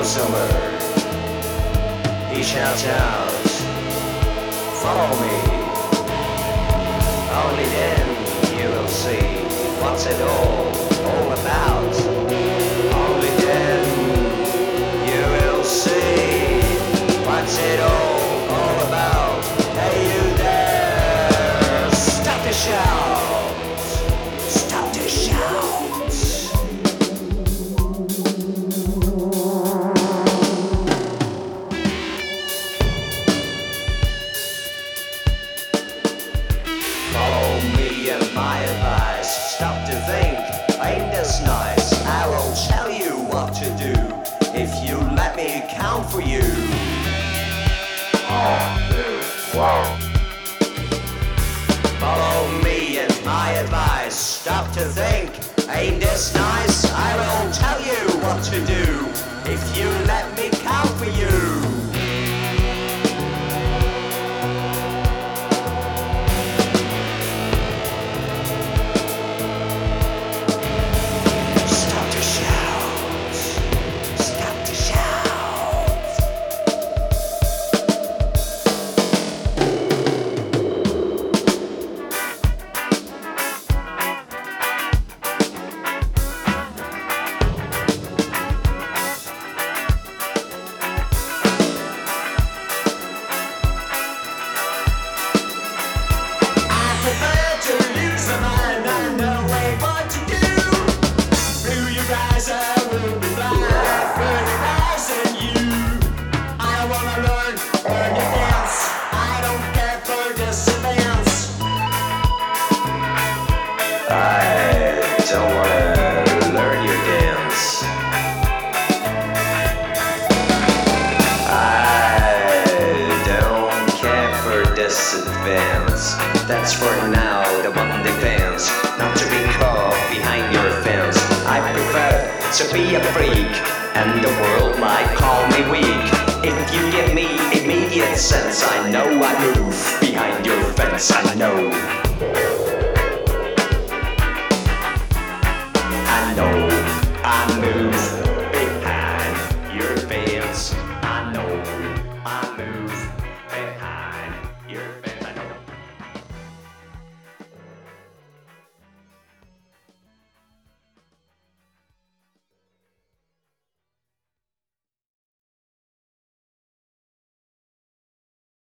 Jerusalem. He shouts out, follow me. Only then you will see what's it all about. Only then you will see what's it all about. Hey you there, stop the shout, stop the shout. Follow me and my advice. Stop to think, ain't this nice? I will tell you what to do if you let me count for you. Follow me and my advice. Stop to think, ain't this nice? I will tell you what to do if you let me count for you. Stop to shout. Stop to shout. I prefer to lose my mind. I know what to do. Blue your eyes, I will be blind. Burning eyes and you. I wanna learn to dance. I don't care for disciplines. I don't wanna learn your dance. I don't care for this advance. That's for now, the one depends. Not to be caught behind your fence. I prefer to be a freak, and the world might call me weak. If you give me immediate sense, I know I move behind your fence. I know. I know I move